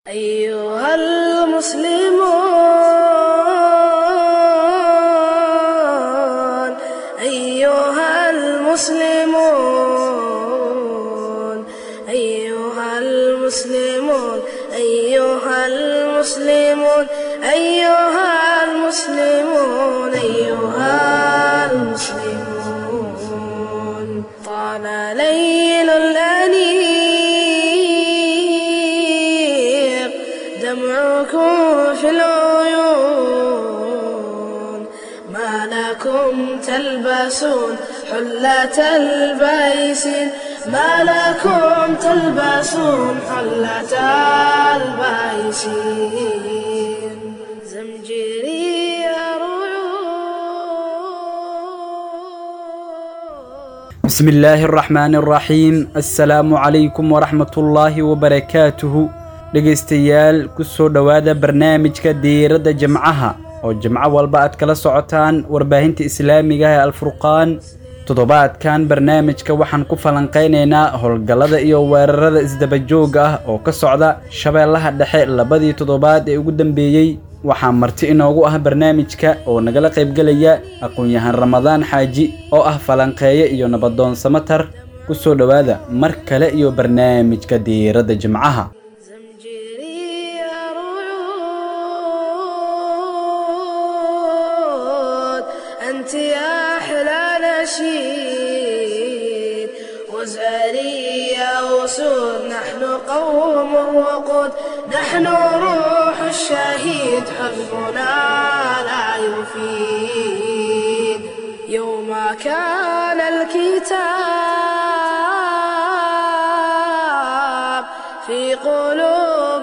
أيها المسلمون أيها المسلمون أيها المسلمون أيها المسلمون أيها المسلمون أيها المسلمون طال ليل الأنيق دمعكم في العيون ما لكم تلبسون حلة البيسين ما لكم تلبسون حلة البيسين زمجري بسم الله الرحمن الرحيم السلام عليكم ورحمة الله وبركاته dhegeystayaal ku soo dhawaada barnaamijka diirada jamcaha oo jamco walba aad kala socotaan warbaahinta islaamiga ah ee Al-Furqaan toddobaadkan barnaamijka waxaan ku falanqeynaynaa howlgallada iyo weerarada isdaba joog ah oo ka socda shabeellaha dhexe labadii toddobaad ee ugu dambeeyay waxaan marti inoogu ah barnaamijka oo nagala qayb galaya aqoon-yahan Ramadaan Xaaji oo ah falanqeeye iyo nabadoon samatar ku soo dhawaada mar kale iyo barnaamijka diirada jamcaha أنت يا أحلى نشيد وزاري يا أسود نحن قوم الوقود نحن روح الشهيد حزبنا لا يفيد يوم كان الكتاب في قلوب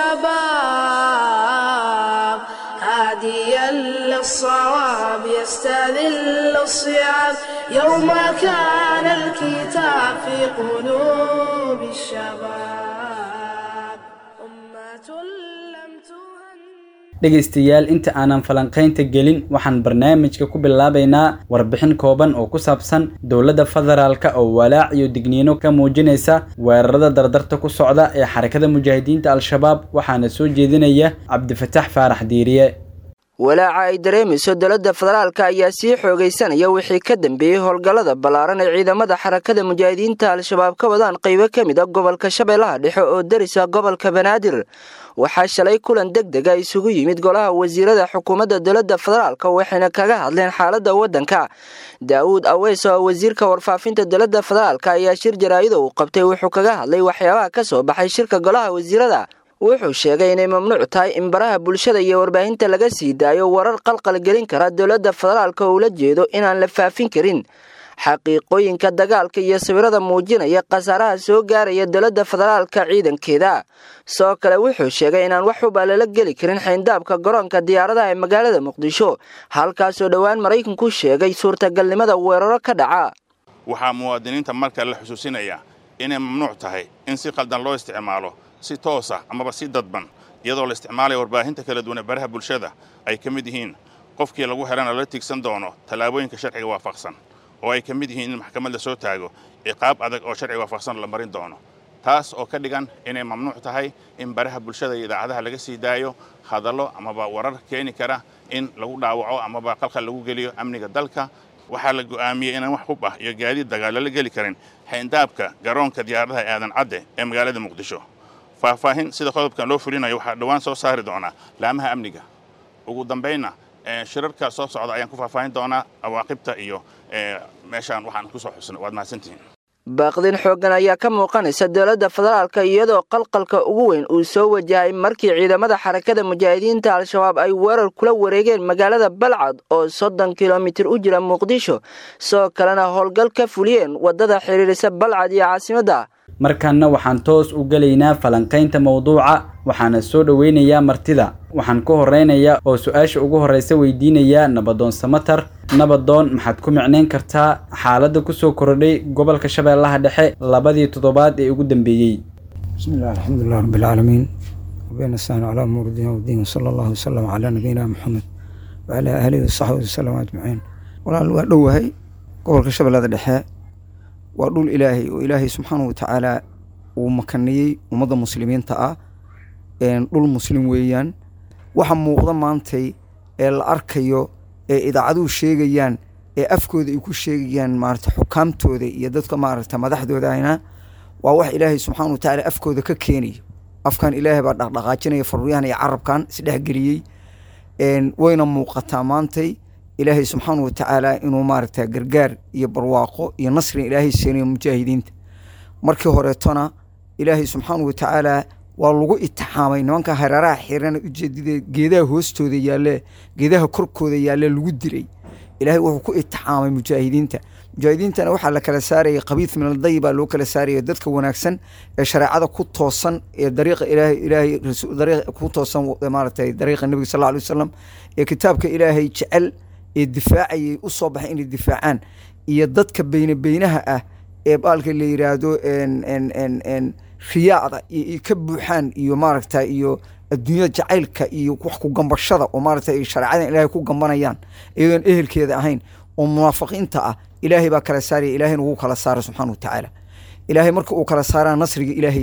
الشباب هاديا للصواب يستذل الصيام يوم كان الكتاب في قلوب الشباب أمة لم تهن dhegeystayaal inta aanan falanqeynta gelin waxaan barnaamijka ku bilaabaynaa warbixin kooban oo ku saabsan dawladda federaalka oo walaac iyo digniino ka muujinaysa weerarada dardarta ku socda ee xarakada mujaahidiinta al-shabaab waxaana soo jeedinaya Cabdifataax Faarax Diiriye walaaca ay dareemayso dawladda federaalka ayaa sii xoogaysanaya wixii ka dambeeyay howlgallada ballaaran ee ciidamada xarakada mujaahidiinta al-shabaab ka wadaan qaybo ka mid ah gobolka Shabeellaha Dhexe oo darisa gobolka Banaadir waxaa shalay kulan degdeg ah isugu yimid golaha wasiirada xukuumadda dawladda federaalka waxayna kaga hadleen xaaladda waddanka Daawud Aweys oo wasiirka warfaafinta dawladda federaalka ayaa shir jaraa'id uu qabtay wuxuu kaga hadlay waxyaabaha ka soo baxay shirka golaha wasiirada wuxuu sheegay inay mamnuuc tahay in baraha bulshada iyo warbaahinta laga sii daayo warar qalqal gelin kara dawladda federaalka oo la jeedo inaan la faafin karin xaqiiqooyinka dagaalka iyo sawirada muujinaya qasaaraha soo gaaraya dawladda federaalka ciidankeeda soo kale wuxuu sheegay inaan wax u baalala geli karin xeyndaabka garoonka diyaaradaha ee magaalada Muqdisho halkaas oo dhawaan Mareykanku sheegay suurtagalnimada weeraro ka dhaca waxaa muwaadiniinta marka la xusuusinaya inay mamnuuc tahay in si qaldan loo isticmaalo si toos ah amaba si dadban iyadoo la isticmaalayo warbaahinta kala duwan ee baraha bulshada ay ka mid yihiin qofkii lagu xirana la tigsan doono talaabooyinka sharciga waafaqsan oo ay ka mid yihiin in maxkamad la soo taago ciqaab adag oo sharciga waafaqsan la marin doono taas oo ka dhigan inay mamnuuc tahay in baraha bulshada iyo idaacadaha laga sii daayo hadallo amaba warar keeni kara in lagu dhaawaco amaba qalqal lagu geliyo amniga dalka waxaa la go'aamiyay inaan wax hub ah iyo gaadiid dagaal la geli karin xeyndaabka garoonka diyaaradaha aadan cadde ee magaalada Muqdisho faahfaahin sida qodobkan loo fulinayo waxaa dhawaan soo saari doona laamaha amniga ugu dambeynna shirarka soo socda ayaan ku faahfaahin doonaa awaaqibta iyo meeshaan waxaan ku soo xusnay waad mahadsantihiin baaqdin xoogan ayaa ka muuqanaysa dawladda federaalka iyadoo qalqalka ugu weyn uu soo wajahay markii ciidamada xarakada mujaahidiinta al-shabaab ay weerar kula wareegeen magaalada Balcad oo 30 kilomitir u jira Muqdisho soo kalena howlgal ka fuliyeen wadada xiriirisa Balcad iyo caasimadda markaana waxaan toos u galaynaa falanqeynta mawduuca waxaana soo dhaweynayaa martida waxaan ku horeynayaa oo su'aasha ugu horeysa weydiinaya nabadoon samatar nabadoon maxaad ku micneen kartaa xaaladda ku soo kordhay gobolka Shabeellaha Dhexe labadii toddobaad ee ugu dambeeyay bismillaah alxamdulillaah rabbil caalamiin وبين السنة على أمور الدين والدين صلى الله وسلم على نبينا محمد وعلى آله وصحبه وسلم أجمعين ولا الوهي قول كشبل هذا الدحاء وأقول إلهي وإلهي سبحانه وتعالى ومكني ومضى مسلمين تاء dhul muslim weeyaan waxa muuqda maantay ee la arkayo ee idaacaduhu sheegayaan ee afkooda ay ku sheegayaan maaragtay xukaamtooda iyo dadka maaragtay madaxdooda ayna waa wax ilaahay subxaanahu wa tacaala afkooda ka keenayo afkan ilaahay baa dhaqdhaqaajinaya faruuryahan iyo carabkan isdhexgeliyey wayna muuqataa maantay ilaahay subxaanahu wa tacaala inuu maaragtay gargaar iyo barwaaqo iyo nasri ilaahay siinayo mujaahidiinta markii horeetona ilaahay subxaanahu wa tacaala waa lagu itixaamay nimanka hareeraha xirana ujeedada geedaha hoostooda yaalle geedaha korkooda yaalle lagu dilay ilaahay wuxuu ku itixaamay mujaahidiintana waxaa la kala saarayay qabiid min alday baa loo kala saarayay dadka wanaagsan ee shareecada ku toosan ee dariiqa ilaahay rasuul dariiqa ku toosan maaragtay dariiqa nabiga sallallahu alayhi wasallam ee kitaabka ilaahay jecel ee difaacayay u soo baxay inay difaacaan iyo dadka beynaha ah ee baalka la yiraahdo riyaada iyo ka buuxaan iyo maaragtay iyo adduunyada jacaylka iyo wax ku gambashada oo maaragtay shareecada ilaahay ku gambanayaan iyadoon ehelkeeda ahayn oo munaafiqiinta ah ilaahay baa kala saaraya ilaahayna wuu kala saaray subxaanahu wa tacaala ilaahay marka uu kala saaraa nasriga ilaahay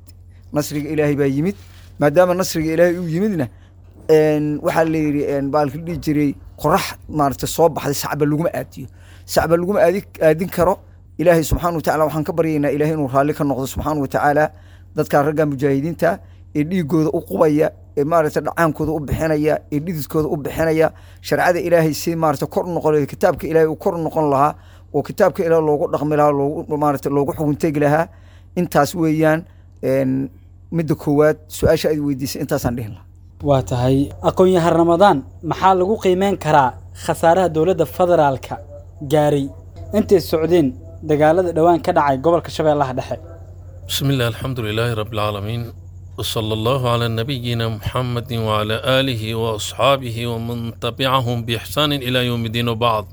baa yimid maadaama nasriga ilaahay uu yimidna waxaa la yidhi baalka dhihi jiray qorax maaragtay soo baxday sacba laguma aadin karo ilaahay subxaanahu wa tacaala waxaan ka baryaynaa ilaahay inuu raalli ka noqdo subxaanahu wa tacaala dadka ragga mujaahidiinta ee dhiigooda u qubaya ee maaragtay dhacaankooda u bixinaya ee dhididkooda u bixinaya sharciyada ilaahay si maaragtay kor noqon kitaabka ilaahay uu kor noqon lahaa oo kitaabka ilaahay loogu dhaqmi lahaa loogu maaragtay loogu xukun tegi lahaa intaas weeyaan midda koowaad su-aasha aad weydiisay intaasaan dhihin lahaa waa tahay aqoon-yahan ramadaan maxaa lagu qiimeyn karaa khasaaraha dowladda federaalka gaaray intay socdeen dagaalada dhawaan ka dhacay gobolka shabeellaha dhexe bismillaah alxamdulilaahi rabbilcaalamiin وصلى الله على نبينا محمد وعلى آله وأصحابه ومن تبعهم بإحسان إلى يوم الدين وبعض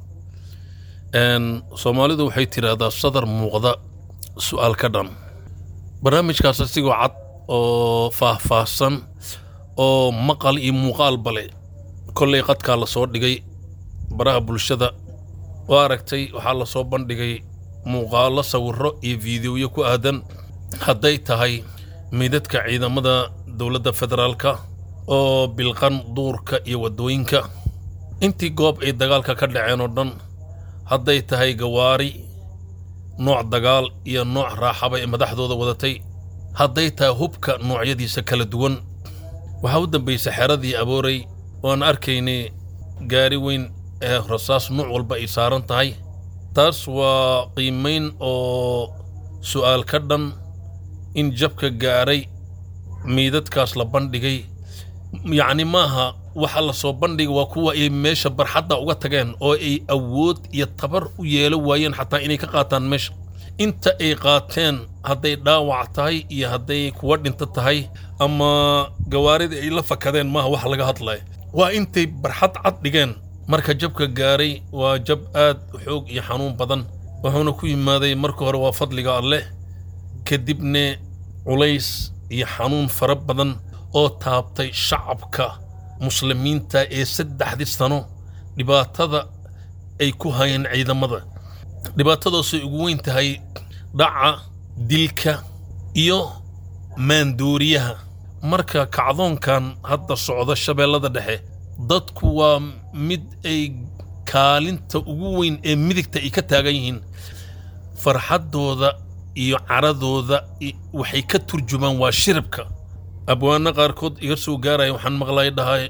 soomaalidu waxay tiraahdaa sadar muuqda su'aal ka dhan barnaamijkaas asigoo cad oo faahfaahsan oo maqal iyo muuqaalba leh kollay qadkaa la soo dhigay baraha bulshada waa aragtay waxaa la soo bandhigay muuqaallo sawirro iyo fiidiyoyo ku aadan hadday tahay meydadka ciidamada dowladda federaalka oo bilqan duurka iyo waddooyinka intii goob ay dagaalka ka dhaceen oo dhan hadday tahay gawaari nooc dagaal iyo nooc raaxaba ee madaxdooda wadatay hadday tahay hubka noocyadiisa kala duwan waxaa u dambaysay xeradii abooray waan arkaynay gaari weyn ee rasaas nooc walba ay saaran tahay taas waa qiimayn oo su'aal ka dhan in jabka gaaray meydadkaas la bandhigay yacni maaha waxa la soo bandhigay waa kuwa ay meesha barxadda uga tageen oo ay awood iyo tabar u yeelo waayeen xataa inay ka qaataan meesha inta ay qaateen hadday dhaawac tahay iyo hadday kuwa dhinto tahay ama gawaarida ay la fakadeen maaha wax laga hadlaya waa intay barxad cad dhigeen marka jabka gaaray waa jab aad u xoog iyo xanuun badan wuxuuna ku yimaaday marka hore waa fadliga alleh kadibna culays iyo xanuun fara badan oo taabtay shacabka muslimiinta ee 3 sano dhibaatada ay ku hayeen ciidamada dhibaatadaasoo ugu weyn tahay dhaca dilka iyo maandooriyaha marka kacdoonkan hadda socda shabeellada dhexe dadku waa mid ay kaalinta ugu weyn ee midigta ay ka taagan yihiin farxaddooda iyo caradooda waxay ka turjumaan waa shiribka abwaana qaarkood iga soo gaaraya waxaan maqlay dhahay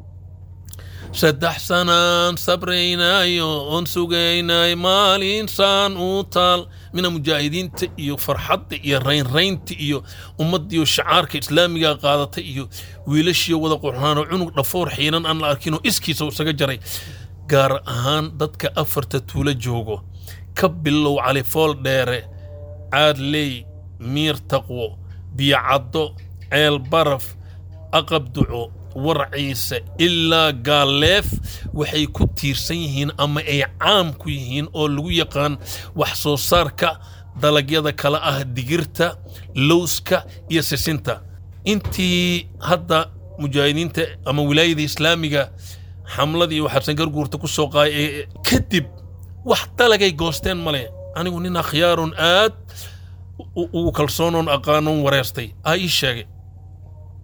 3 sanaan sabraynaayo oon sugaynay maalinsaan u taal mina mujaahidiinta iyo farxadda iyo raynraynta iyo ummaddiiyo shacaarka islaamiga qaadatay iyo wiilashiyo wada qurxaanoo cunug dhafoor xiinan aan la arkinoo iskiisa isaga jaray gaar ahaan dadka 4 tuulo joogo ka bilow califool dheere caadley miir taqwo biyacaddo ceel baraf aqab duco warciise ilaa gaaleef waxay ku tiirsan yihiin ama ay caam ku yihiin oo lagu yaqaan wax soo saarka dalagyada kala ah digirta lowska iyo sisinta intii hadda mujaahidiinta ama wilaayada islaamiga xamladii waxaan garguurta ku soo qaay kadib wax dalagay goosteen male anigu nin akhyaarun aad ugu kalsoonoon aqaanon wareystay ii sheegay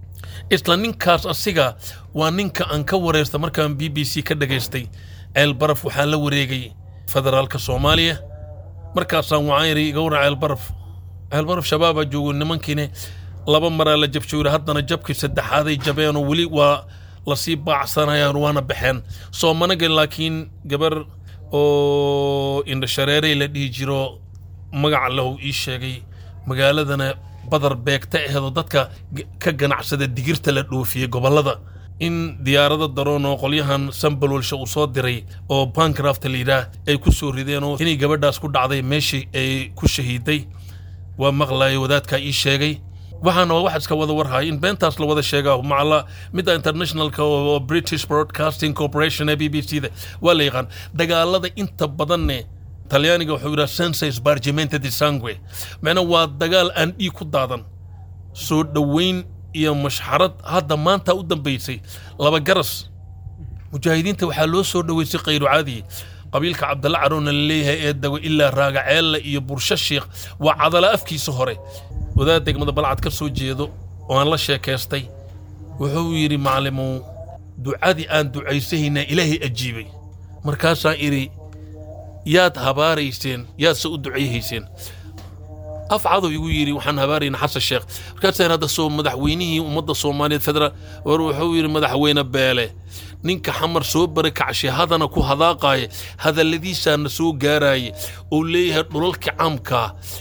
isla ninkaas asiga waa ninka aan ka wareersta markaan BBC ka dhageystay ceelbaraf waxaa la wareegay federaalka Soomaaliya markaasaan waxaan yiri iga waran ceelbaraf shabaaba joogo nimankiina laba maraa la jabshuura haddana jabkii saddexaaday jabeen oo weli waa la sii baacsanayaan waana baxeen soo managa laakiin gabar oo indha shareeray la dhihi jiro magac lahu ii sheegay magaaladana badar beegta aheedo dadka ka ganacsada digirta la dhoofiyay gobolada in diyaarada daroon oo qolyahan sambalwalsha uu soo diray oo Bancroft la yiraahdo ay ku soo rideen oo inay gabadhaas ku dhacday meeshii ay ku shahiiday waa maqlay wadaadka ii sheegay waxaana wax iska wada warhay in beentaas la wada sheegaa macalla mid international ka oo British Broadcasting Corporation BBC da waa la yaqaan dagaalada inta badan talyaaniga wuxuu yiraahdaa senza spargimento di sangue macna waa dagaal aan dhiig ku daadan soo dhaweyn iyo mashxarad hadda maanta u dambeysay laba garas mujaahidiinta waxaa loo soo dhaweysay qayru caadi qabiilka Cabdalla Caroon leeyahay ee dago ilaa raagaceel iyo bursha sheekh waa cadala afkiisa hore wadaad degmada balcad ka soo jeedo oo aan la sheekaystay wuxuu yiri macallimo ducadii aan ducaysayna ilaahay ajiibay markaasaan iri yaad habaarayseen yaad soo duceeyseen afcado igu yiri waxaan habaarayna xasan sheekh markaasaan hadda soo madaxweynihii ummadda Soomaaliyeed federal wuxuu yiri madaxweyne beele ninka xamar soo barakacay hadana ku hadaaqay hadaladiisana soo gaaray oo leeyahay dhulalka caamka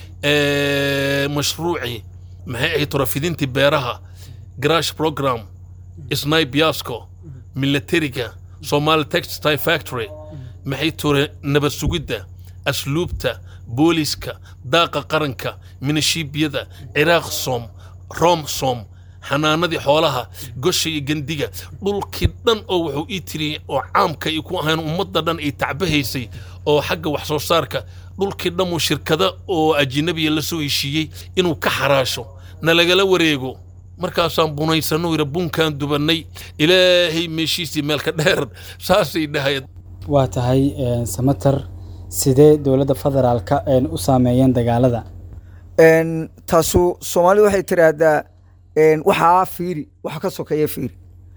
مشروعي ما هي ترافيدينتي بيرها جراش بروجرام سنايب ياسكو ميليتريكا صومال تكستايل فاكتوري ما هي تور نبسوجدا اسلوبتا بوليسكا داقه قرنكا من الشيبيدا عراق صوم روم صوم حنانadii xoolaha goshii gandiga dhulkii dhan oo wuxuu ii tiri oo caamka ay ku ahayn ummadda dhan ay tacbahaysay oo xagga wax soo saarka dhulkii dhan oo shirkada oo ajnabiga la soo heshiiyay inuu ka xaraasho nalagala wareego markaasaan bunaysano ira bunkaan dubanay ilaahay meeshiisii meel ka dheer saasay dhahayd waa tahay samatar sidee dawladda federaalka u saameeyeen dagaalada taasu Soomaalidu waxay tiraahdaa waxaa fiiri waxa ka sokeeya fiiri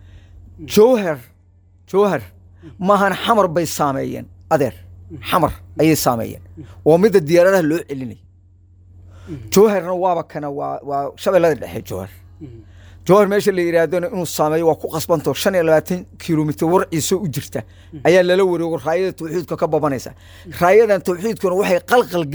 jawhar maahan xamar bay saameeyeen adeer xamar ayay saameeyeen oo mid diyaaradaha loo celinay jawharna waaba kana waa shabeellada dhexe jawhar meesha la yiraahdo inuu saameeyo waa ku qasbanto 25 kiiloomitir warciisa u jirta ayaa lala wareego raayada tawxiidka ka babanaysa raayadan tawxiidkuna waxay qalqal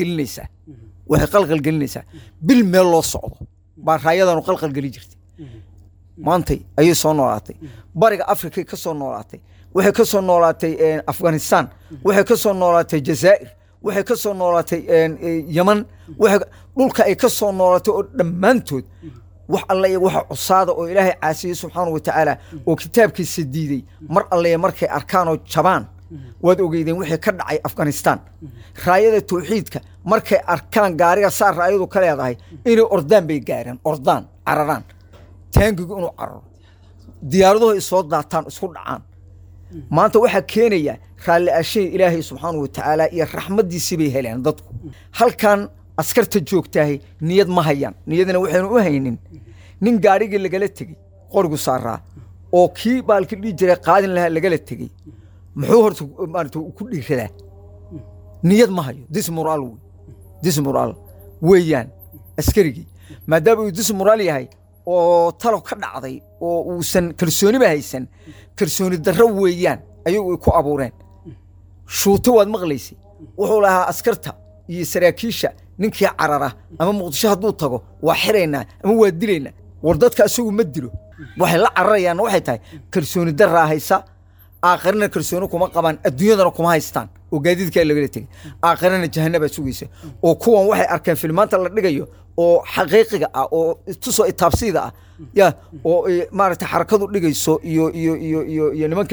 gelinaysaa bil meel loo socdo baa raayadan qalqal gelin jirtay maantay ayay soo noolaatay bariga Afrika ka soo noolaatay waxay ka soo noolaatay Afghanistan waxay ka soo noolaatay Jazaa'ir waxay ka soo noolaatay Yemen waxay dhulka ay ka soo noolaatay oo dhamaantood wax alla iyo waxa cusaada oo Ilaahay caasiyay subhanahu wa ta'ala oo kitaabkiisa diiday mar alla markay arkaan oo jabaan wad ogeydeen wixii ka dhacay Afghanistan raayada tawxiidka markay arkaan gaariga saar raayadu ka leedahay inay ordaan bay gaareen ordaan cararaan taangigu inuu cararo diyaaraduhu ay soo daataan isku dhacaan maanta waxa keenaya raali ashay Ilaahay subhanahu wa ta'ala iyo raxmadiisa bay heleen dadku halkan askarta joogtahay niyad ma hayaan niyadna waxaynu u haynin nin gaariga lagala tagay qorigu saaraa oo kii baalki dhii jiray qaadin laha lagala tagay muxuu horta maarto ku dhiiradaa niyad ma hayo dismoral weeyaan askarigi maadaama uu dismoral yahay oo talo ka dhacday oo uusan kalsooni ba haysan kalsooni darro weeyaan ayuu ku abuureen shuuto waad maqlaysay wuxuu lahaa askarta iyo saraakiisha ninkii carara ama muqdisho haduu tago waa xireynaa ama waa dileynaa war dadka asugu ma dilo waxay la cararayaan waxay tahay kalsooni darro haysa aakhirna kalsooni kuma qabaan adduunyadana kuma haystaan oo gaadiidka laga tagay aakhirna jahannaba sugaysa oo kuwan waxay arkeen filmaanta la dhigayo oo xaqiiqiga ah oo tusoo itaabsiida ah ya oo maaragtay xarakadu dhigayso iyo nimanka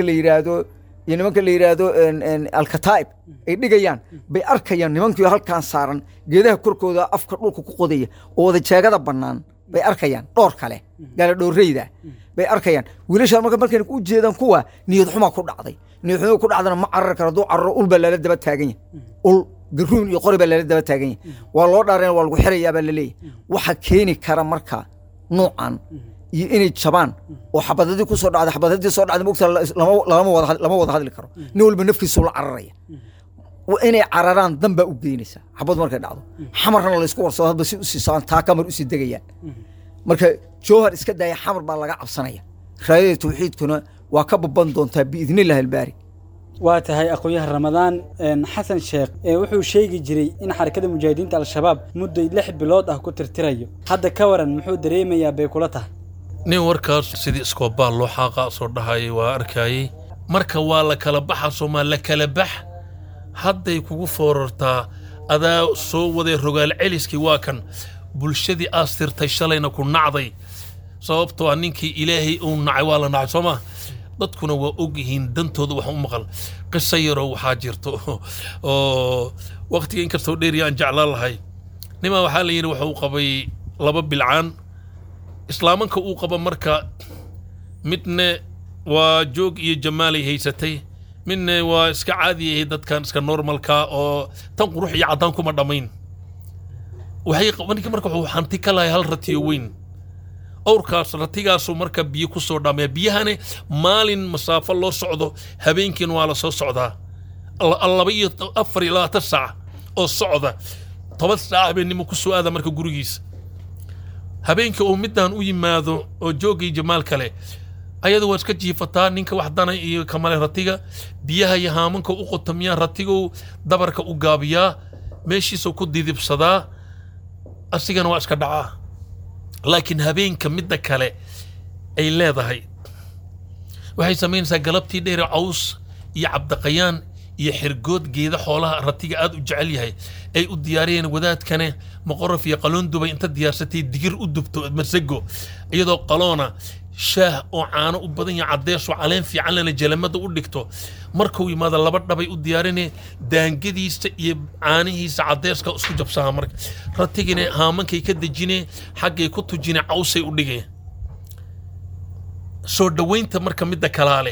la yiraahdo al-kataib ay dhigayaan bay arkayaan nimankii halkaan saaran geedaha korkooda afka dhulka ku qodaya oo wada jeegada banaan bay arkayaan dhowr kale gaar dhowreyda bay arkayaan wiilasha markay u jeedaan kuwa niyad xumo ku dhacday niyad xumo ku dhacdana ma carar karo doo carro ul baa la daba taagan yahay ul garuun iyo qori baa la daba taagan yahay waa loo dhaareen waa lagu xirayaa baa la leeyahay waxa keeni kara marka noocan iyo inay jabaan oo xabadadii ku soo dhacday xabadadii soo dhacday moogta lama wada hadli karo nin walba nafkiisu la cararaya inay cararaan dan baa u geynaysa xabad markay dhacdo xamarna la isku warsado hadba si u sii socon taa kamar u sii degayaan marka jowhar iska daaya xamar baa laga cabsanaya raayada tawxiidkuna waa ka baban doontaa biidnillahi albaari waa tahay aqoonyahan ramadaan xasan sheekh wuxuu sheegi jiray in xarakada mujaahidiinta al-shabaab muddo 6 bilood ah ku tirtirayo hadda ka waran muxuu dareemayaa bay kula tahay nin warkaas sidii iskoobaal loo xaaqa soo dhahayay waa arkayay marka waa la kala baxa Soomaal la kala bax hadday kugu foorartaa adaa soo waday rogaal celiskii waa kan bulshadii aastirtay shalayna ku nacday sababtoo ninkii ilaahay uu nacay waa la nacay Soomaa dadkuna waa ogyihiin dantooda wax u maqal qiso yar oo waxaa jirto oo waqtiga inkastoo dheer aan jeclaan lahay nima waxaa la yiri wuxuu qabay 2 bilcaan islaamanka uu qaba marka midna waa joog iyo jamaalay haysatay midna waa iska caadi dadkan iska normalka oo tan qurux iyo cadaan kuma dhamayn waxay qabanka marka wuxuu hanti ka lahay hal ratiyo weyn awrkaas ratigaasu marka biyo ku soo dhaamay biyahane maalin masaafo loo socdo habeenkiina waa la soo socdaa 24 saac oo socda 10 saac habeenimo ku soo aada marka gurigiisa habeenka uu midaan u yimaado oo joogay jamaal kale ayadu waa iska jiifataa ninka wax dana iyo kamale ratiga biyaha iyo haamanka u qotamiya ratigu dabarka u gaabiyaa meeshiisa ku didibsadaa asigana waa iska dhacaa laakiin habeenka midda kale ay leedahay waxay sameynaysaa galabtii dheer caws iyo cabdaqayaan iyo xirgood geeda xoolaha ratiga aad u jecel yahay ay u diyaariyeen wadaadkane maqoraf iyo qaloon dubay inta diyaarsatay digir u dubto masago iyadoo qaloona shaah oo caano u badan yahay cadeys oo caleen fiican lana jalamada u dhigto markuu yimaado 2 dhabay u diyaarinay daangadiisa iyo caanihiisa cadeyska isku jabsaa marka ratigina haamankay ka dajinay xaqay ku tujinay cawsay u dhigay soo dhaweynta marka midda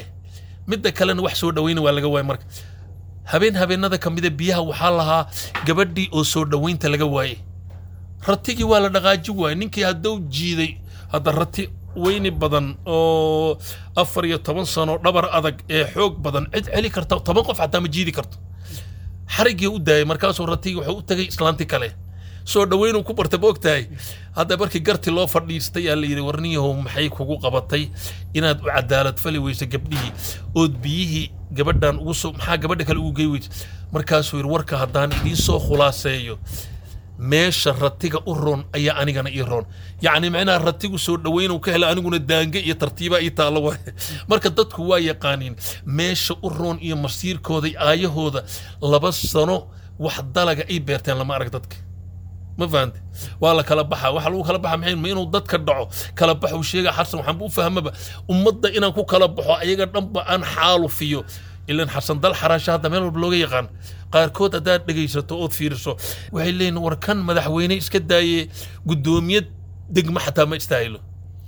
kalena wax soo dhaweyn waa laga waayay marka habeenada kamida biyaha waxa lahaa gabadhii oo soo dhaweynta laga waayay ratigii waa la dhaqaaji waayay ninkii haduu jiiday hada rati weyni badan oo 14 sano dhabar adag ee xoog badan cid celi karta 10 qof xataa ma jiidi karto xarigii u daayay markaas oo ratiga wuxuu u tagay islaanti kale soo dhaweyn ku bartay boogtahay hadda markii garti loo fadhiistay ayaa la yiri warniyahow maxay kugu qabatay inaad u cadaalad fali weyso gabdhihii oo biyihii gabadhan ugu soo maxaa gabadha kale ugu geey weys markaas uu yiri warka hadaan idin soo khulaaseeyo meesha ratiga u roon ayaa anigana ii roon yacni macnaa ratigu soo dhaweyn uu ka hela aniguna daanga iyo tartiiba ii taalo way marka dadku waa yaqaaniin meesha u roon iyo masiirkooda aayahooda 2 sano wax dalaga ay beerteen lama arag dadka ما فهمت والله كلا بحا وحلو كلا بحا محين ما إنه ضد كدعو كلا بحا وشيء حسن وحنبو فهم بقى ومضى إنه كو كلا بحا أيجا نبى أن حاله فيه إلا إن حسن ضل حراش هذا ماله بلوجي يغان قار كود أداة دقيسة تقود فيرسو وحيلين وركان مدحويني إسكداي قدومية دق ما حتى ما يستاهلوا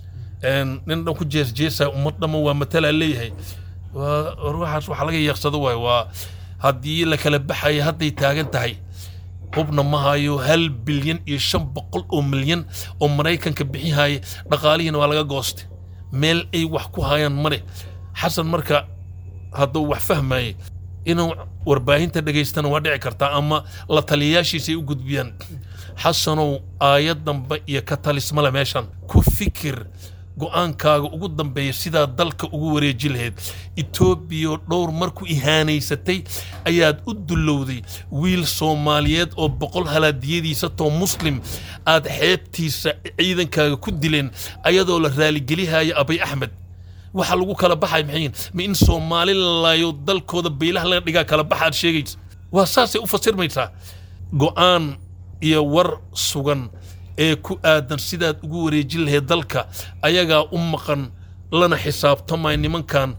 إن إنه كو جيسة ومضى مو مثلا اللي هي وروح حلقة يقصدوا وهدي لك كلا بحا هدي تاجن تهي hubna ma hayo 1 bilyan iyo 500 milyan oo Mareykanka bixiyay dhaqaalihiina waa laga goostay meel ay wax ku hayaan mare xasan marka haduu wax fahmay inuu warbaahinta dhageystana waa dhici kartaa ama la taliyaashiisa ay u gudbiyaan xasanow aayadan ba iyo ka talismala meeshan ku fikir go'aankaaga ugu dambeeya sida dalka ugu wareejin lahayd Itoobiya dhowr markuu ihaanaysatay ayaad u dulowday wiil Soomaaliyeed oo 100 halaadiyadiisa too muslim aad xeebtiisa ciidankaaga ku dileen ayadoo la raali geliyay Abiy Ahmed waxa lagu kala baxay maxay in Soomaaliland dalkooda beelaha laga dhiga kala baxaad sheegaysa waa saasay u fasirmaysaa go'aan iyo war sugan ee ku aadan sidaad ugu wareejin lahayd dalka ayaga u maqan lana xisaabtamay nimankan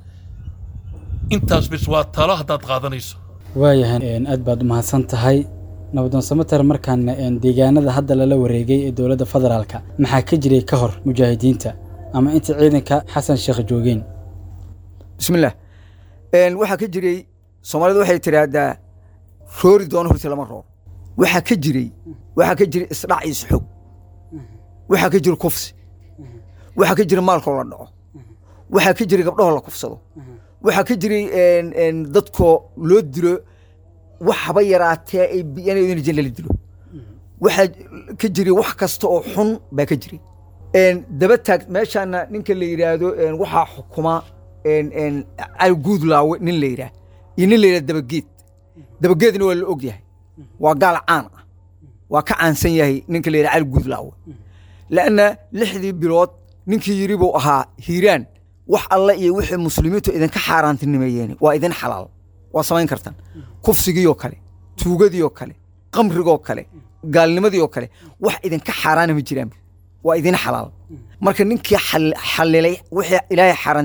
intaas bis waa talo hadaad qaadanayso waayahan aad baad u mahadsan tahay nabadon samatar markaan deegaanada hadda lala wareegay ee dawladda federaalka maxaa ka jiray ka hor mujaahidiinta ama inta ciidanka xasan sheekh joogeen bismillaah waxa ka jiray Soomaalidu waxay tiraahdaa roori doon horta lama roor waxa ka jiray isdhac iyo xog waxa ka jir kufsi waxaa ka jira maalkoo la dhaco waxaa ka jiray gabdhahoo la kufsado waxaa ka jiray dadkoo loo dilo wax haba yaraatee ay biyanayodina jin lala dilo waxaa ka jiray wax kasta oo xun baa ka jiray daba taag meeshaana ninka la yidhaahdo waxaa xukuma cali guudlaawe nin la yidhaah iyo nin la yidhahdo dabageedna waa la og yahay waa gaal caan ah waa ka caansan yahay ninka la yidhahdo cali guudlaawe لأن لحدي بلاد نينكي يريبو أها هيران وح الله يوحي مسلميتو إذن كحاران تنمييني وإذن حلال وصمين كرتان كفسيجي يوكالي توجدي يوكالي قمر يوكالي قال نمدي يوكالي وح إذن كحاران مجرم وإذن حلال مركن نينكي حل لي وحي إلهي حاران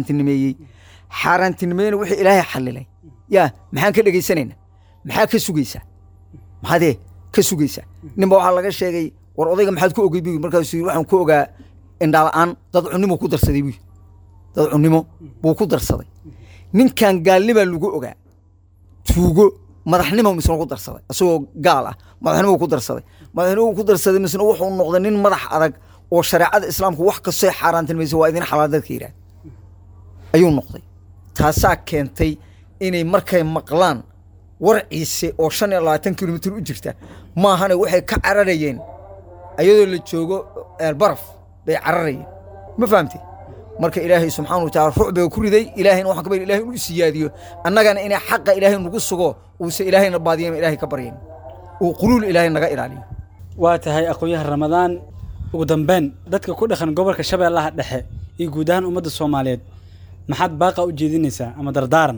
تنميين وحي إلهي حل لي يا محان كده جيسانين محان كسوجيسا هذا كسوجيسا نبغى على شيء war odayga maxaad ku ogeybi markaasuu waxaan ku ogaa indhalaan dad cunimo ku darsaday dad cunimo buu ku darsaday ninkan gaalnimo lagu ogaa tuugo madaxnimo misna ku darsaday asoo gaal ah madaxnimo ku darsaday misna wuxuu noqday nin madax adag oo shariicada islaamku wax ka soo xaaraantinayso waa idin xalaal dadka yiraahdo ayuu noqday taasaa keentay inay markay maqlaan warciise oo 25 kilomitir u jirta maahana waxay ka cararayeen ayadoo la joogo baraf bay cararayeen ma fahamtay marka ilaahay subxaanahu wa ta'aala ruuxba ku riday ilaahayna waxaan ka bari ilaahay inuu siyaadiyo annagana inay xaqa ilaahay nagu sugo oo se ilaahayna baadiyeen ilaahay ka bariyeen oo qulul ilaahay naga ilaaliyo waa tahay aqoonyaha ramadaan ugu dambeyn dadka ku dhaqan gobolka shabeellaha dhexe iyo guud ahaan ummadda Soomaaliyeed maxaad baaqa u jeedinaysaa ama dardaaran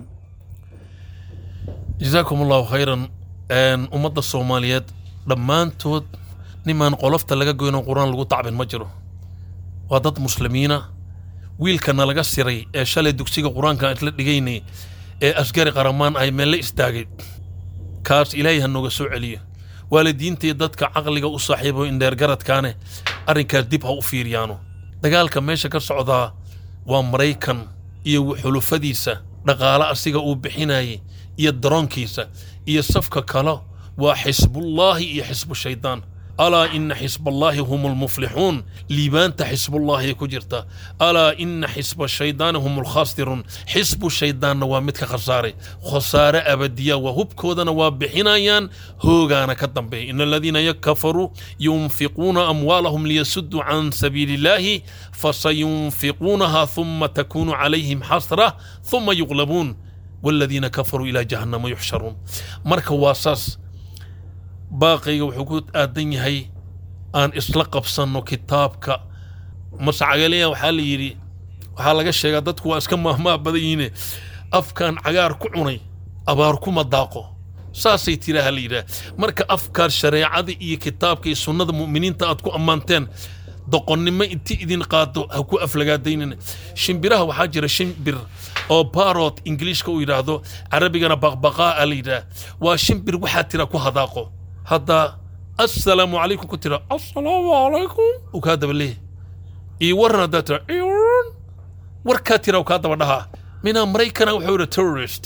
jazaakumullahu khayran ummadda Soomaaliyeed dhammaantood niman qolofta laga goyno quraan lagu tacbin ma jiro waa dad muslimiina wiilkana laga siray ee shalay dugsiga quraanka isla dhigaynay ee asgari qaramaan ay meel istaagay kaas ilaahay hanoga soo celiyo waalidiintii dadka aqliga u saaxiibo in dheer garadkaane arrinkaas dib ha u fiiriyaano dagaalka meesha ka socda waa Mareykan iyo xulufadiisa dhaqaale asiga uu bixinayay iyo daroonkiisa iyo safka kale waa xisbullaahi iyo xisbu shaydaan ألا إن حزب الله هم المفلحون ليبان حزب الله كجرتا ألا إن حزب الشيطان هم الخاسرون حزب الشيطان نوامتك خسارة أبدية وهب كودنا وبحنايان هوغانا كدن به إن الذين يكفروا ينفقون أموالهم ليسدوا عن سبيل الله فسينفقونها ثم تكون عليهم حسرة ثم يغلبون والذين كفروا إلى جهنم يحشرون مركو واساس باقي وحكوت آدني هاي أن إسلق بصنو كتابك مسعقليا وحال يري وحال قشة قدتك واسكم مهما بديني أفكان عقار كعني أباركم الداقو ساسي تيراها ليرا مركا أفكار شريعة دي كتابك سنة المؤمنين تأتكو أمانتين دقوني ما انتي إذن قادو هكو أفلقات دينين شنبيرها وحاجر شنبير أو باروت إنجليش كو يرادو عربي كان بغبغاء ليرا وشنبير وحاتيرا كو هداقو هذا السلام عليكم كنت السلام عليكم وكذا بالله ورنا داترا وركاتيرا وكذا بدها من أمريكا وحور تورست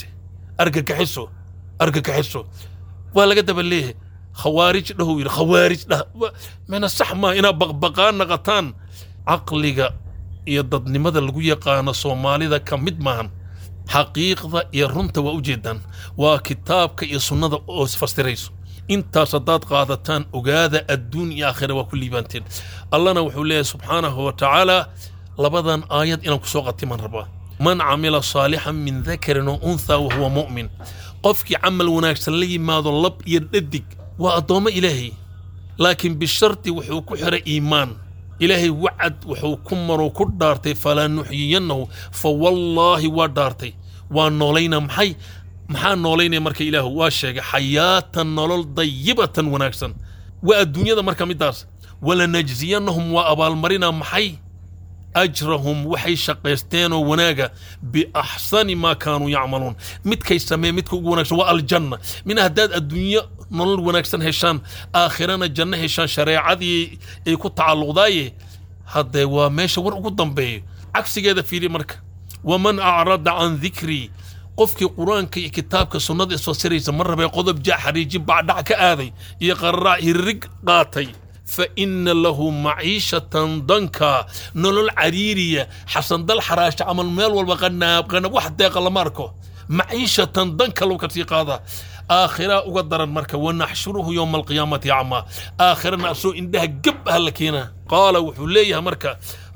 أرجع كحسو ولا قد بالله خوارج له خوارج له من السحمة إنا بغبغان نغتان عقلك يضدني ماذا اللي قانا صومالي ذا كمد معن حقيقة يرنت وأجدا وكتابك يسنة أوسفستريسو انت صداد قادتان وقادة الدنيا آخر وكل بانتين الله نوحو الله سبحانه وتعالى لبضان آيات إنك سوغتي من ربا من عمل صالحا من ذكر وأنثى وهو مؤمن قفك عمل وناكسن لي ماذا اللب يرددك وأضوم إلهي لكن بالشرط وحو كحر إيمان إلهي وعد وحو كمر وكدارتي فلا نحيينه فوالله ودارتي ونولينا محي maxaa nooleynay marka ilaahu waa sheegay xayaatan nolol dayibatan wanaagsan waa adduunyada marka midaas wala najziyanahum wa abaalmarina maxay ajrahum waxay shaqaysteen oo wanaaga bi ahsani ma kaanu yacmaluun midkay sameey midka ugu wanaagsan waa aljanna min hadaad adduunya nolol wanaagsan heshaan aakhirana janna heshaan shariicadii ay ku tacalluqdaaye hadee waa meesha war ugu dambeeyo cagsigeeda fiiri marka waman a'rada an dhikri qofkii quraanka iyo kitaabka sunnada soo siraysa mar rabay qodob jaa xariiji bacda ka aaday iyo qarraa hirig qaatay فإن له معيشة ضنكا نلول عريرية حسن دل حراش عمل ميل والبغناب غنب واحد داق الله ماركو معيشة ضنكا لو كتيق هذا آخرة أقدر المركة ونحشره يوم القيامة أعمى آخرنا أسوء إندها قب هلكينا قال وحليها مركة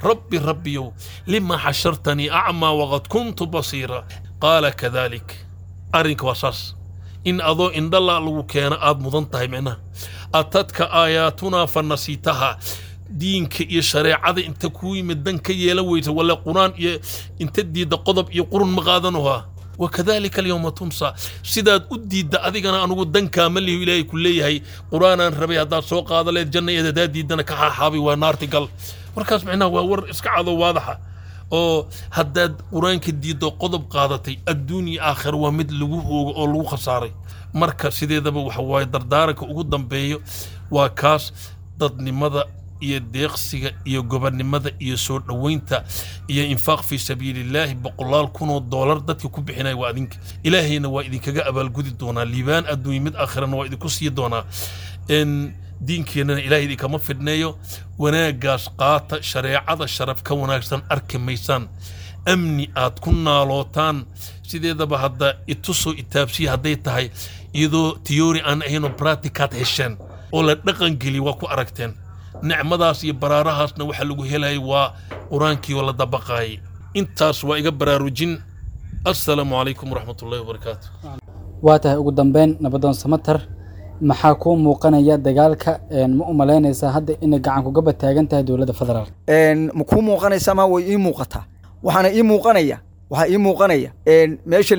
ربي لما حشرتني أعمى وقد كنت بصيرا قال كذلك أرنك وصص إن أضو إن الله لو كان آد مضنتها منه أتتك آياتنا فنسيتها دينك يا شريعة انت كوي مدنك يلويت ولا قرآن انت دي دا قضب يقرن مغادنها وكذلك اليوم تنسى سيداد أدي دا أذيقنا أنو دن كامل إلهي كليه هي قرآن ربي هذا سوق هذا ليت جنة يداد دي دنا كحابي ونار تقل وركاس معنا وور اسكعادو واضحة oo haddaad quraanka diido qodob qaadatay adduunya aakhir waa mid lagu hoogo oo lagu khasaaray marka sideedaba waxa way dardaaranka ugu dambeeyo waa kaas dadnimada iyo deeqsiga iyo gobernimada iyo soo dhaweynta iyo infaaq fi sabiilillah boqolaal kun oo dollar dadka ku bixinay waa idinka ilaahayna waa idinkaga abaalgudi doonaa liibaan adduunya mid aakhirana waa idinku sii doonaa in diinkeena ilaahay idin kama fidneeyo wanaagaas qaata shareecada sharaf ka wanaagsan arki maysaan amni aad ku naalootaan sideedaba hadda ituso itaabsi hadday tahay iyadoo theory aan ahayno practical heshan oo la dhaqan geli waa ku aragteen nicmadaas iyo baraarahaasna waxa lagu helay waa quraankii wala dabaqay intaas waa iga baraarujin assalaamu alaykum warahmatullahi wabarakatuh waa tahay ugu dambeyn nabadoon samatar maxaa ku muuqanaya dagaalka ma u maleynaysaa hadda inay gacan ku gaba taagan tahay dawladda federaal ma ku muuqanaysaa ma way ii muuqataa waxaana ii muuqanaya meesha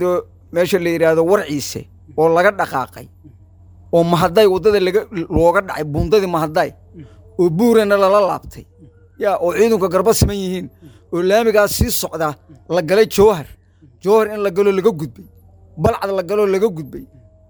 la yiraahdo warciise oo laga dhaqaaqay oo mahaday wadada looga dhacay buundadii mahaday oo buurana la laabtay oo ciidanka garba siman yihiin oo laamigaas sii socda la galay jawhar in la galo laga gudbay balcad la galo laga gudbay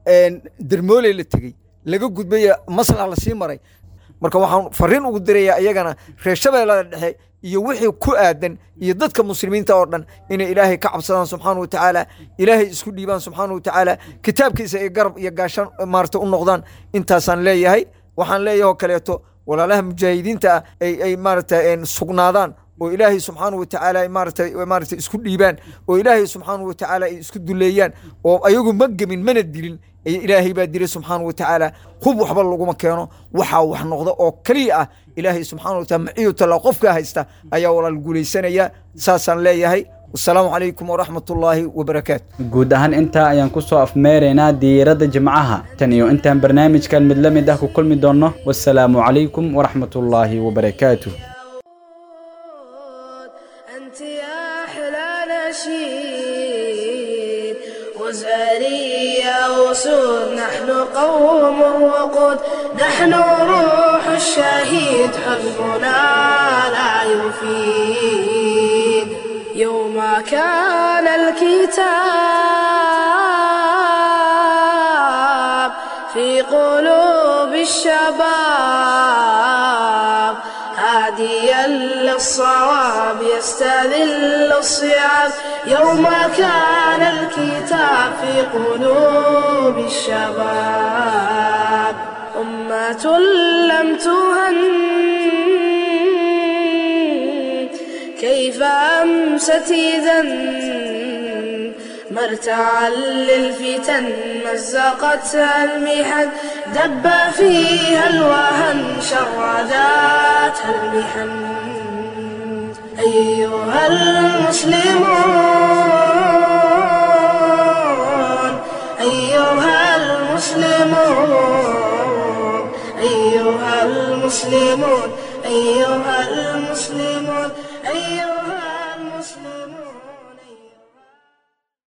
درمولي لتجي لقوا قد بيا مصلحة لسيمري مركب وحن فرين وقدرية أيجانا رشبة لا يوحي كؤادن يضدك مسلمين تورنا إن إلهي كعب صدام سبحانه وتعالى إلهي اسكت ديبان سبحانه وتعالى كتاب كيس يقرب يقاشن مارت النقدان انت سان ليه هاي وحن ليه وكليته ولا لهم مجاهدين تا أي مارت إن سقنادان وإلهي سبحانه وتعالى مارت اسكت ديبان وإلهي سبحانه وتعالى اسكت دليان وأيوجو مج من الدين إلهي بادري سبحانه وتعالى خب وحبل لقوا مكانه وح نقضة أو كليئة إلهي سبحانه وتعالى معيه تلاقف كهسته أيا ولا الجولي سنة يا ساسا لا يهي والسلام عليكم ورحمة الله وبركاته جودهن أنت ينقصوا أفمارنا ديرة جمعها تانيو أنت برنامج كان مدلمي ده كل مدونه والسلام عليكم ورحمة الله وبركاته أنت يا أحلى نشيد وزاري يا وسود نحن قوم وقود نحن روح الشهيد حزبنا لا يفيد يوم كان الكتاب في قلوب الشباب هاديا للصواب يستذل الصعاب يوم كان الكتاب في قلوب الشباب أمة لم تهن كيف أمست إذن مرتعا للفتن مزقتها المحن دب فيها الوهن شرداتها المحن أيها المسلمون أيها المسلمون أيها المسلمون أيها المسلمون أيها